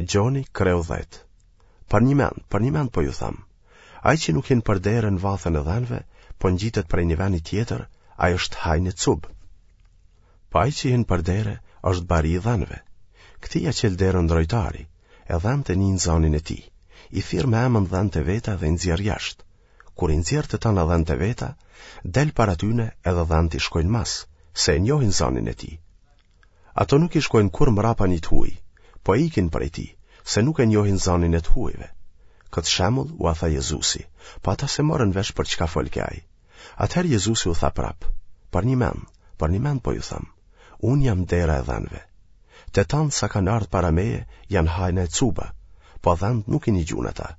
Gjoni kreu 10. Për një mend po ju tham. Ai që nuk hin për derën vathën e dhanëve, po ngjitet prej një veni tjetër, ai është hajnë cub. Pa ai që hin për dere, është bari i dhanëve. Këtia qel derën drojtari, e dhante një në zonin e ti. I thirr me emën dhante veta dhe nxjerr jashtë. Kur i nxjerr të tana dhante veta, del para tyne edhe dhanti shkojnë mas, se e njohin zonin e ti. Ato nuk i shkojnë kur mrapa një huj, po ikin prej ti, se nuk e njohin zonin e të hujve. Këtë shemull u a tha Jezusi, pa ata se morën vesh për çka folke ai. Atëherë Jezusi u tha prap, për një mend po ju tham, unë jam dera e dhanëve. Të tanë sa kanë ardhë para meje, janë hajnë e cuba, po dhanët nuk i një gjun ata.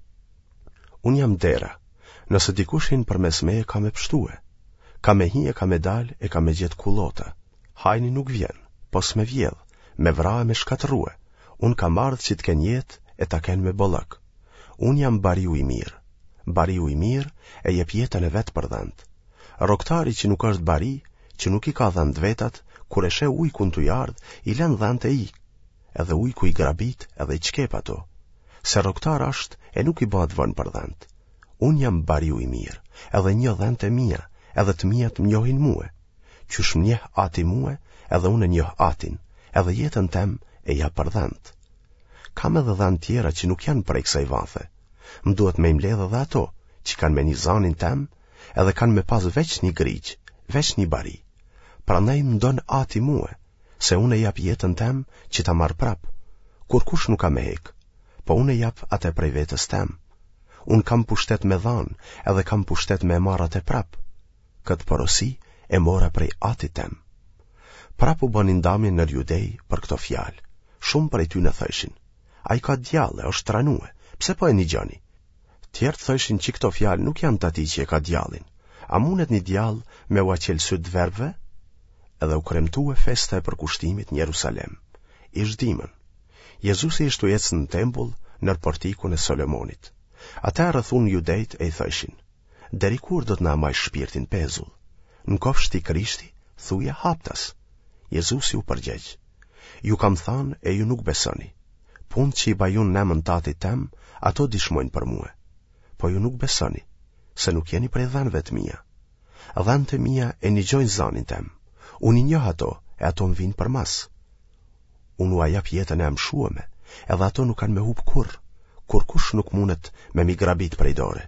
Unë jam dera, nëse dikush hin përmes meje ka me pshtue, ka me hije, ka me dal e ka me gjetë kullota. Hajni nuk vjen, po s'me vjedh, me vra e me shkatërue, unë kam ardhë që t'ken jetë e ta ken me bollëk. Unë jam bariu i mirë. Bariu i mirë e jep jetën e vetë për dhanët. Rroktari që nuk është bari, që nuk i ka dhanët vetat, kur e she ujkun t'u ardh, i lën dhanët e i, edhe ujku i grabit edhe i qkep ato. Se rroktar është e nuk i bëhet vën për dhanët. Unë jam bariu i mirë, edhe një dhanët e mia, edhe të mijat më njohin mua. Qysh më njeh ati mua, edhe unë njoh atin, edhe jetën tem e ja për dhanët. Kam edhe dhanë tjera që nuk janë prej kësaj vathe. Më duhet me imledh edhe ato, që kanë me një zanin tem, edhe kanë me pas veç një grigj, veç një bari. Prandaj më don ati mua, se unë e jap jetën tem që ta marr prap. Kur kush nuk ka me hek, po unë e jap atë prej vetës tem. Unë kam pushtet me dhanë, edhe kam pushtet me marr atë prap. Këtë porosi e mora prej ati tem. Prap u bënin ndamje në judej për këto fjalë. Shumë prej ty në thëshin, a i ka djallë, është tranue, pse po e një gjoni? Tjertë thëshin që këto fjalë nuk janë të ati që e ka djallin. A mundet një djallë me u aqelsyt verbve? Edhe u kremtu e festa e përkushtimit në Jerusalem. Ish dimën. Jezusi ishtu ecë në tempull nër portikun e Solomonit. Ata rrethun judejt e i thëshin, deri kur do të na maj shpirtin pezull? Në kofshti Krishti, thuja haptas. Jezusi u përgjegj, ju kam thanë e ju nuk besoni. Punë që i bajun në emën tatit tem, ato dishmojnë për mua. Po ju nuk besoni, se nuk jeni prej dhanëve të mia. Dhanët e mia e një gjojnë zanin tem. Unë i njoh ato, e ato më vinë për mas. Unë u ajap jetën e amshuame, edhe ato nuk kanë me hub kur kush nuk mundet me mi grabit prej dore.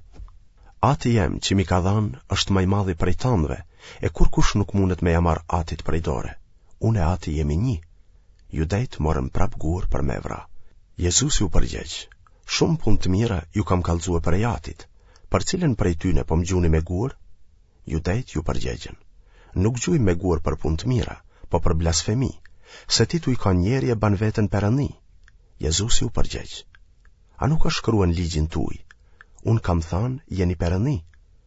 Ati jem që mi ka dhanë është maj madhi prej tanëve, e kur kush nuk mundet me jamar atit prej dore. Unë e ati jemi një. Judejt morën prap gur për me vra. Jezusi u përgjegj, shumë punë të mira ju kam kallëzue prej atit, për cilën prej tyne po më gjuni me gur? Judejt ju përgjegjen, nuk gjuj me gur për punë të mira, po për blasfemi, se ti tu i ka njeri e ban vetën perëndi. Jezusi u përgjegj, a nuk është shkruar në ligjin tuaj, unë kam thanë jeni perëndi?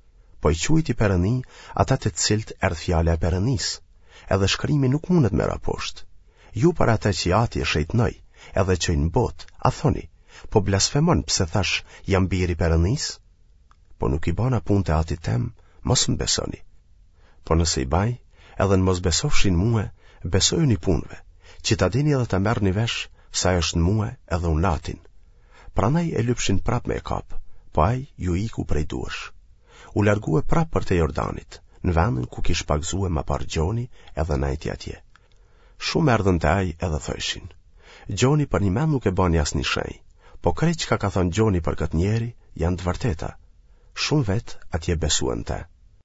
Po i quajti perëndi ata të cilët erdh fjala e perëndis, edhe shkrimi nuk mundet me raposht. Ju për ata që ati e shejtnoj, edhe që në bot, a thoni, po blasfemon pse thash jam biri perëndis? Po nuk i bana punë të ati tem, mos më besoni. Po nëse i baj, edhe në mos besofshin mua, besoju një punëve, që ta dini edhe ta merr një vesh, sa është në mua edhe unë atin. Pranaj e lypshin prap me e kap, po aj ju iku prej duash. U largue prap për te Jordanit, në vendin ku kish pagzue ma par Gjoni edhe najti atje. Shumë erdhën të aj edhe thëshin, Gjoni për një mend nuk e bani as një shenj, po krejt që ka thonë Gjoni për këtë njeri janë të vërteta. Shumë vet atje besuan te.